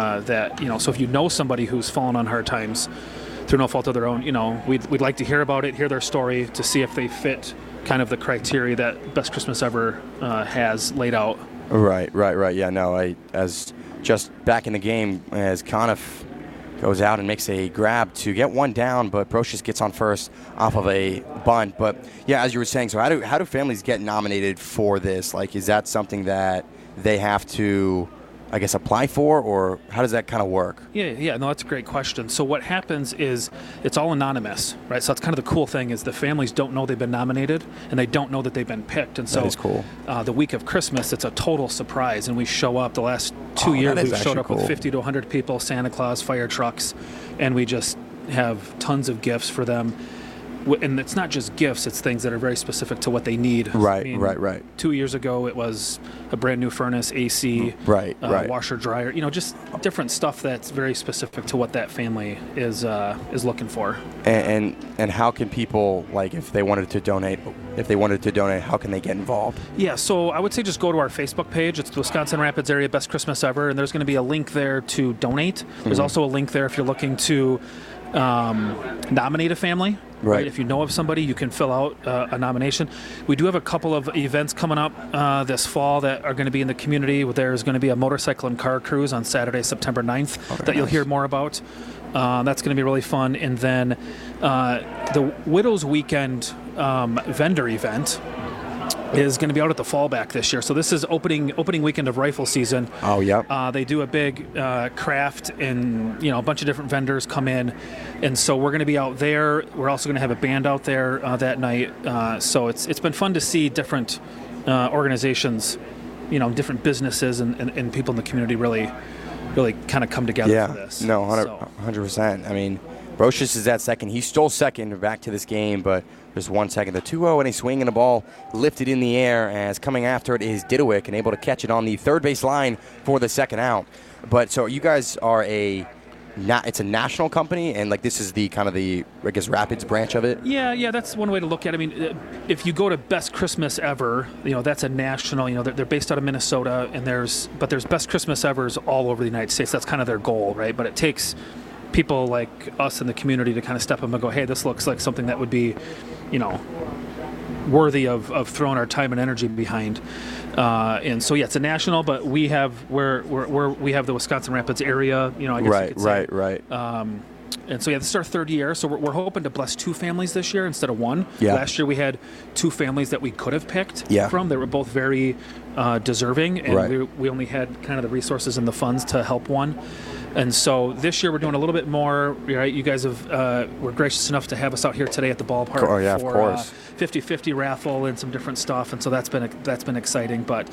So if you know somebody who's fallen on hard times through no fault of their own, we'd like to hear about it, hear their story, to see if they fit kind of the criteria that Best Christmas Ever has laid out. Right. Yeah, no, as just back in the game, as Conniff goes out and makes a grab to get one down, but Brocious gets on first off of a bunt. But yeah, as you were saying, so how do families get nominated for this? Like, is that something that they have to, I guess, apply for, or how does that kind of work? Yeah, no, that's a great question. So what happens is it's all anonymous, right? So that's kind of the cool thing is the families don't know they've been nominated, and they don't know that they've been picked. And so that is cool. The week of Christmas, it's a total surprise, and we show up. The last 2 years, we've showed up with 50 to 100 people, Santa Claus, fire trucks, and we just have tons of gifts for them. And it's not just gifts, it's things that are very specific to what they need. Right. 2 years ago, it was a brand new furnace, AC, washer, dryer, just different stuff that's very specific to what that family is looking for. And how can people, like, if they wanted to donate, how can they get involved? Yeah, so I would say just go to our Facebook page. It's the Wisconsin Rapids Area Best Christmas Ever, and there's going to be a link there to donate. There's also a link there if you're looking to nominate a family. Right. If you know of somebody, you can fill out a nomination. We do have a couple of events coming up this fall that are going to be in the community. There's going to be a motorcycle and car cruise on Saturday, September 9th, you'll hear more about. That's going to be really fun. And then the Widows Weekend vendor event is going to be out at the Fallback this year. So this is opening weekend of rifle season. Oh, yeah. They do a big craft, and a bunch of different vendors come in, and so we're going to be out there. We're also going to have a band out there that night. So it's been fun to see different organizations, different businesses and people in the community really kind of come together for this. No, 100%. I mean, Brocious is at second. He stole second back to this game, but just 1 second. The 2-0 and a swing and a ball lifted in the air as coming after it is Didowick and able to catch it on the third base line for the second out. But so you guys are it's a national company, and like this is the kind of the, I guess, Rapids branch of it? Yeah, that's one way to look at it. I mean, if you go to Best Christmas Ever, that's a national, they're based out of Minnesota, and there's Best Christmas Evers all over the United States. That's kind of their goal, right? But it takes people like us in the community to kind of step up and go, hey, this looks like something that would be, worthy of throwing our time and energy behind. And so, yeah, it's a national, but we have we have the Wisconsin Rapids area, I guess you could say. Right. And so, yeah, this is our third year. So we're hoping to bless 2 families this year instead of 1. Yeah. Last year we had 2 families that we could have picked from. They were both very deserving, and we only had kind of the resources and the funds to help one. And so this year we're doing a little bit more. Right? You guys were gracious enough to have us out here today at the ballpark for of course. 50-50 raffle and some different stuff. And so that's been exciting. But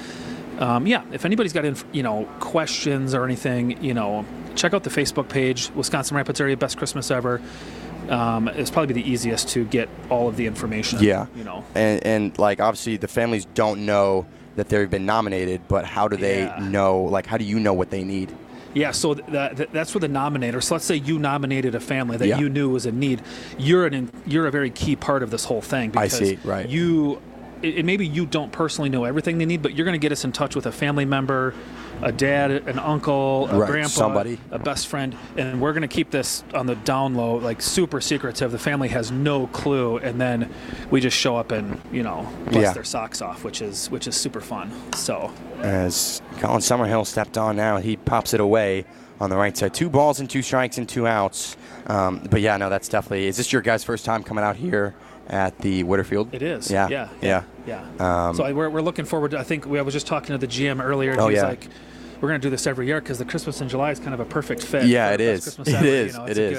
if anybody's got questions or anything, check out the Facebook page, Wisconsin Rapids Area Best Christmas Ever. It's probably the easiest to get all of the information. Yeah. And like obviously the families don't know that they've been nominated, but how do they know? Like, how do you know what they need? Yeah, so that's where the nominator. So let's say you nominated a family that you knew was in need. You're a very key part of this whole thing. Because I see, right. And maybe you don't personally know everything they need, but you're going to get us in touch with a family member, a dad, an uncle, a grandpa, somebody, a best friend, and we're going to keep this on the down low, like super secretive. The family has no clue, and then we just show up and bless their socks off, which is super fun. So as Colin Summerhill stepped on now, he pops it away on the right side. 2 balls and 2 strikes and 2 outs. But yeah, no, that's definitely. Is this your guys' first time coming out here at the Witterfield? It is. Yeah. So we're looking forward to, I think I was just talking to the GM earlier, and he was like, we're going to do this every year because the Christmas in July is kind of a perfect fit. Yeah, it is. It is.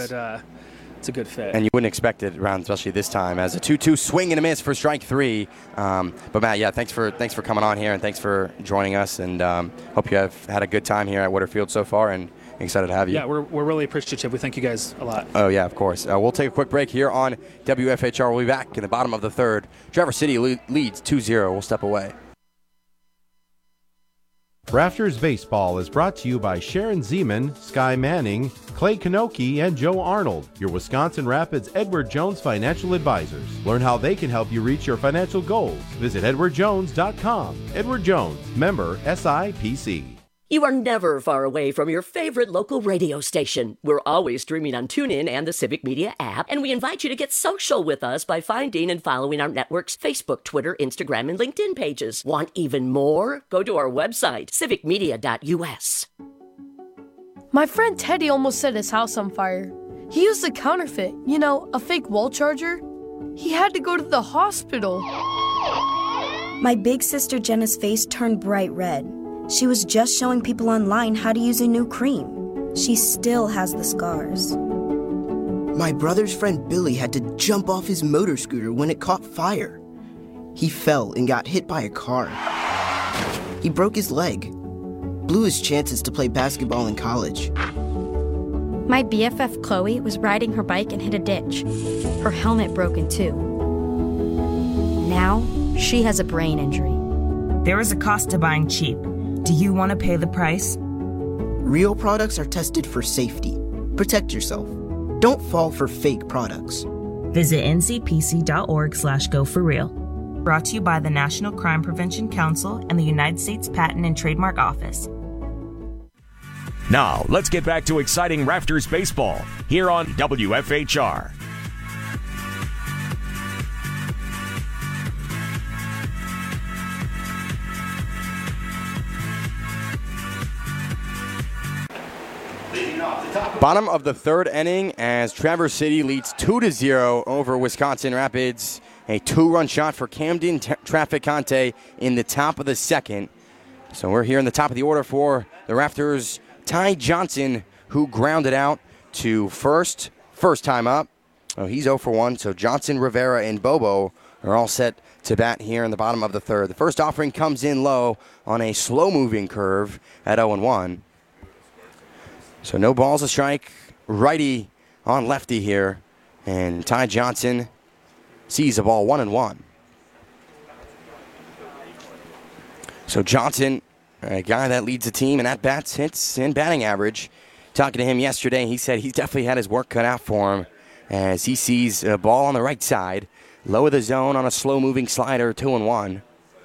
It's a good fit. And you wouldn't expect it around, especially this time, as a 2-2 swing and a miss for strike 3. But Matt, thanks for coming on here, and thanks for joining us, and hope you have had a good time here at Witterfield so far, and excited to have you. Yeah, we're really appreciative. We thank you guys a lot. Oh, yeah, of course. We'll take a quick break here on WFHR. We'll be back in the bottom of the third. Traverse City leads 2-0. We'll step away. Rafters Baseball is brought to you by Sharon Zeman, Sky Manning, Clay Kanoki, and Joe Arnold, your Wisconsin Rapids Edward Jones financial advisors. Learn how they can help you reach your financial goals. Visit edwardjones.com. Edward Jones, member SIPC. You are never far away from your favorite local radio station. We're always streaming on TuneIn and the Civic Media app, and we invite you to get social with us by finding and following our network's Facebook, Twitter, Instagram, and LinkedIn pages. Want even more? Go to our website, civicmedia.us. My friend Teddy almost set his house on fire. He used a counterfeit, a fake wall charger. He had to go to the hospital. My big sister Jenna's face turned bright red. She was just showing people online how to use a new cream. She still has the scars. My brother's friend Billy had to jump off his motor scooter when it caught fire. He fell and got hit by a car. He broke his leg, blew his chances to play basketball in college. My BFF Chloe was riding her bike and hit a ditch. Her helmet broke in two. Now, she has a brain injury. There is a cost to buying cheap. Do you want to pay the price? Real products are tested for safety. Protect yourself. Don't fall for fake products. Visit ncpc.org/go-for-real. Brought to you by the National Crime Prevention Council and the United States Patent and Trademark Office. Now, let's get back to exciting Rafters baseball here on WFHR. Bottom of the third inning as Traverse City leads 2-0 over Wisconsin Rapids. A two-run shot for Camden Traficante in the top of the second. So we're here in the top of the order for the Rafters. Ty Johnson, who grounded out to first time up. Oh, he's 0 for 1. So Johnson, Rivera, and Bobo are all set to bat here in the bottom of the third. The first offering comes in low on a slow-moving curve at 0-1. So no balls, a strike, righty on lefty here. And Ty Johnson sees the ball 1-1. So Johnson, a guy that leads the team in at-bats, hits, and batting average. Talking to him yesterday, he said he's definitely had his work cut out for him as he sees a ball on the right side. Low of the zone on a slow-moving slider, 2-1.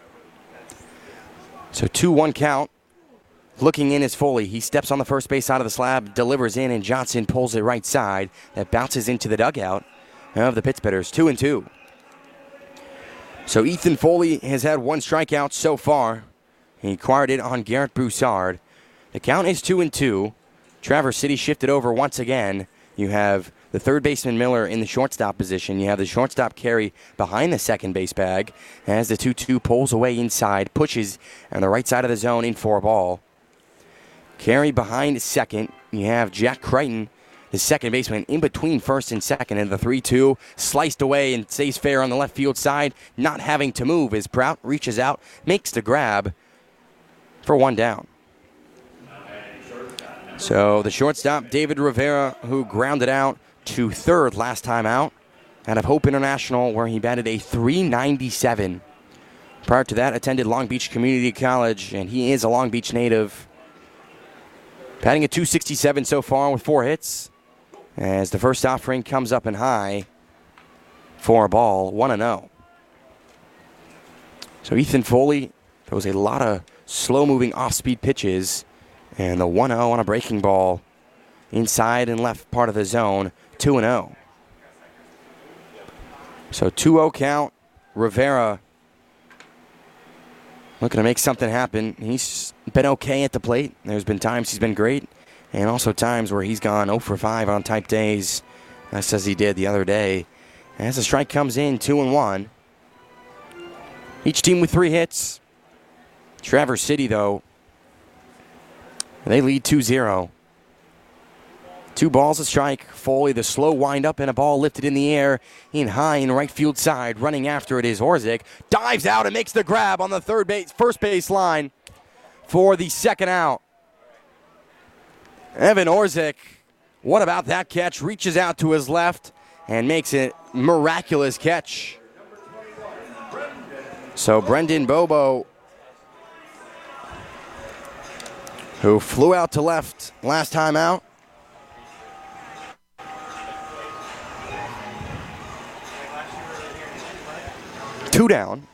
So 2-1 count. Looking in is Foley. He steps on the first base side of the slab, delivers in, and Johnson pulls it right side. That bounces into the dugout of the Pittsburghers. 2-2. So Ethan Foley has had one strikeout so far. He acquired it on Garrett Broussard. The count is 2-2. Traverse City shifted over once again. You have the third baseman Miller in the shortstop position. You have the shortstop Carey behind the second base bag as the 2-2 pulls away inside, pushes on the right side of the zone in for a ball. Carey behind second. You have Jack Crichton, the second baseman, in between first and second. And the 3-2 sliced away and stays fair on the left field side, not having to move as Prout reaches out, makes the grab for one down. So the shortstop, David Rivera, who grounded out to third last time out out of Hope International, where he batted a .397. Prior to that, attended Long Beach Community College, and he is a Long Beach native. Batting a .267 so far with 4 hits. As the first offering comes up and high for a ball, 1-0. So Ethan Foley throws a lot of slow-moving off-speed pitches. And the 1-0 on a breaking ball inside and left part of the zone, 2-0. So 2-0 count. Rivera looking to make something happen. He's been okay at the plate. There's been times he's been great, and also times where he's gone 0 for 5 on type days, just as he did the other day. As the strike comes in, 2-1. Each team with 3 hits. Traverse City, though, they lead 2-0. 2 balls a strike. Foley, the slow windup, and a ball lifted in the air in high in right field side. Running after it is Orzik. Dives out and makes the grab on the first base line for the second out. Evan Orzik, what about that catch? Reaches out to his left and makes a miraculous catch. So Brendan Bobo who flew out to left last time out. Two down.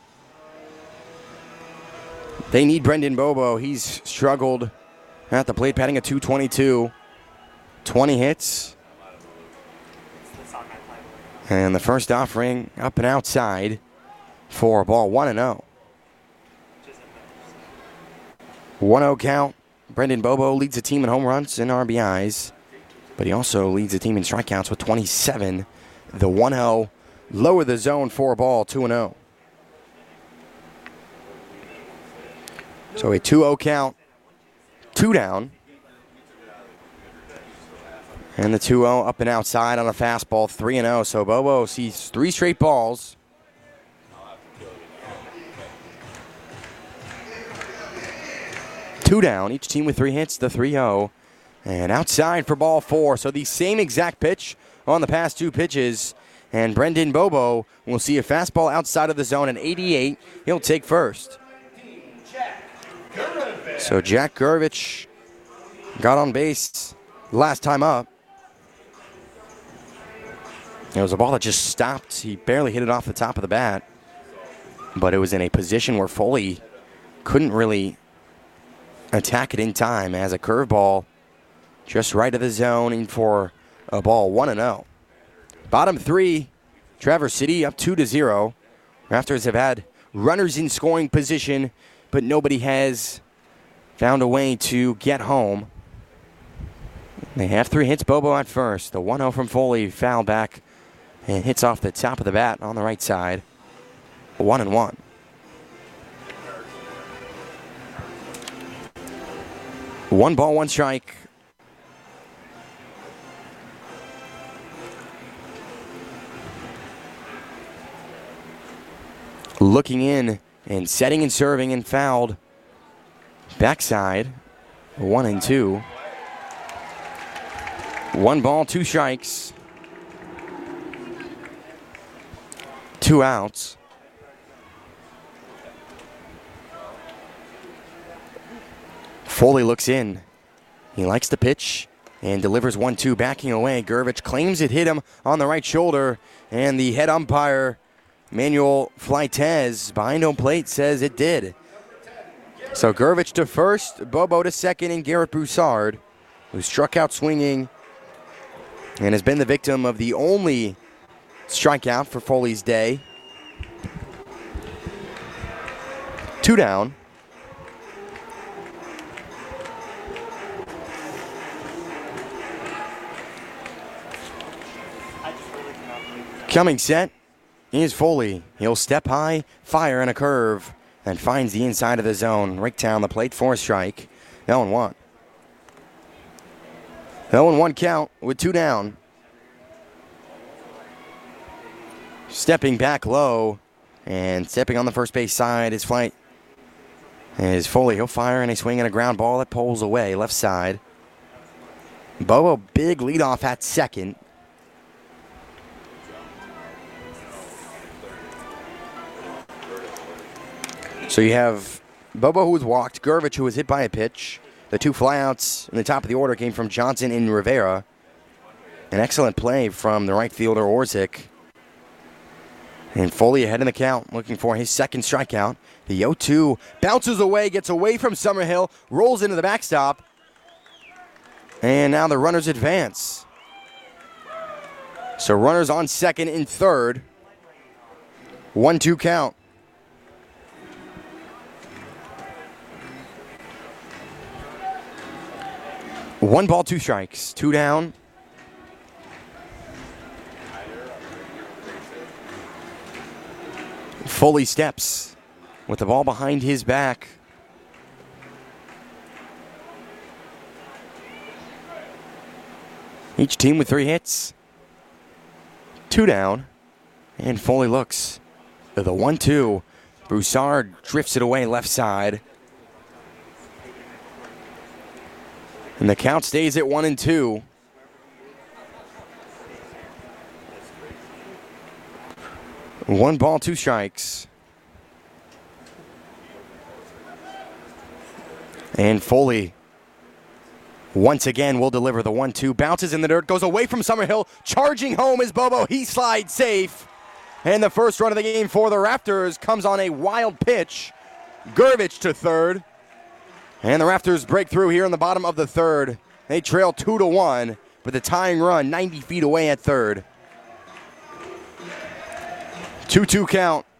They need Brendan Bobo. He's struggled at the plate, batting a .222. 20 hits. And the first offering up and outside for a ball 1-0. 1-0 count. Brendan Bobo leads the team in home runs and RBIs, but he also leads the team in strikeouts with 27. The 1-0 lower the zone for a ball 2-0. So a 2-0 count, 2 down. And the 2-0 up and outside on a fastball, 3-0. So Bobo sees 3 straight balls. Two down, each team with 3 hits, the 3-0. And outside for ball 4. So the same exact pitch on the past 2 pitches. And Brendan Bobo will see a fastball outside of the zone at 88. He'll take first. So Jack Gurvich got on base last time up. It was a ball that just stopped. He barely hit it off the top of the bat. But it was in a position where Foley couldn't really attack it in time as a curveball just right of the zone in for a ball 1-0. Bottom 3, Traverse City up 2-0. Raptors have had runners in scoring position, but nobody has found a way to get home. They have 3 hits. Bobo at first. The 1-0 from Foley, foul back and hits off the top of the bat on the right side. 1-1. One ball, 1 strike. Looking in and setting and serving and fouled. Backside, 1-2. 1 ball, 2 strikes. 2 outs. Foley looks in. He likes the pitch and delivers 1-2, backing away. Gurvich claims it hit him on the right shoulder, and the head umpire, Manuel Fleites, behind home plate, says it did. So Gurvich to first, Bobo to second, and Garrett Broussard, who struck out swinging and has been the victim of the only strikeout for Foley's day. 2 down. Coming set is Foley. He'll step high, fire, and a curve, and finds the inside of the zone. Right down the plate for a strike. 0-1. 0-1 count with 2 down. Stepping back low and stepping on the first base side is Foley. He'll fire and a swing and a ground ball that pulls away left side. Bobo, big leadoff at second. So you have Bobo, who was walked, Gurvich, who was hit by a pitch. The 2 flyouts in the top of the order came from Johnson and Rivera. An excellent play from the right fielder, Orzik. And Foley ahead in the count, looking for his second strikeout. The 0-2 bounces away, gets away from Summerhill, rolls into the backstop. And now the runners advance. So runners on second and third. 1-2 count. One ball, 2 strikes. 2 down. Foley steps with the ball behind his back. Each team with 3 hits. 2 down. And Foley looks. The 1-2. Broussard drifts it away left side. And the count stays at 1-2. One ball, 2 strikes. And Foley Once again, will deliver the 1-2. Bounces in the dirt, goes away from Summerhill. Charging home is Bobo. He slides safe. And the first run of the game for the Raptors comes on a wild pitch. Gurvich to third. And the Raptors break through here in the bottom of the third. They trail 2-1, but the tying run 90 feet away at third. 2-2 count.